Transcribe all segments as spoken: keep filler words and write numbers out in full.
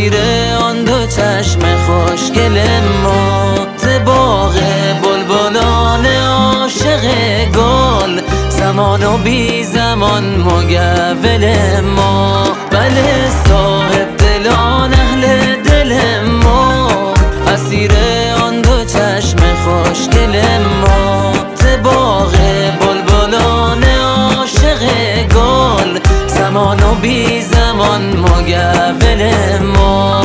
اسیر آن دو چشم خوشگل ما، ز باغ بلبلان عاشق گل، زمان و بی زمان مگول ما. بله صاحب دلان اهل دل ما، اسیر آن دو چشم خوشگل ما، ز باغ بلبلان عاشق گل، زمان و بی زمان مگول ما.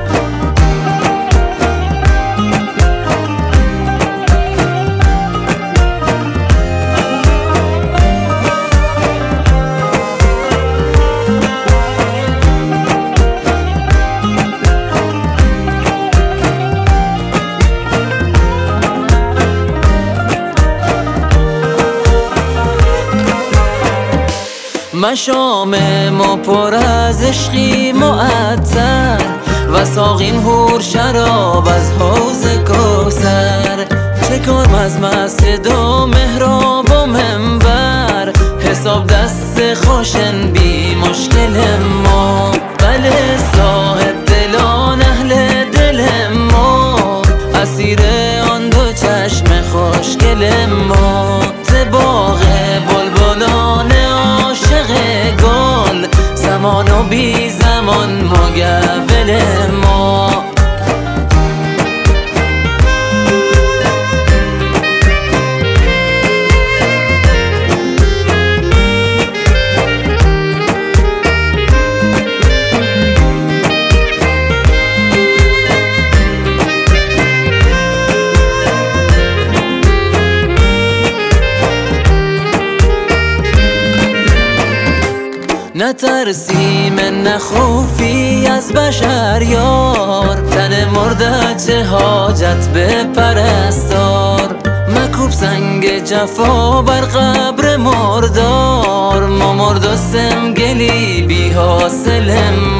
مشام ما پر از عشقی معطر، و ساقیم هور شراب از حوض کوثر. چه کام از مسجد و محراب و منبر، حساب دست خوشن بی مشکل ما. بله صاحب دلان اهل دل ما، اسیر آن دو چشم خوشگل ما، ز باغ بلبلان عاشق گل، زمان و بی زمان مگول ما. نترسیم نخوفی از بشر یار، تن مرده چه حاجت به پرستار. مکوب سنگ جفا بر قبر مردار، ما مرد و سمگلی بی حاصل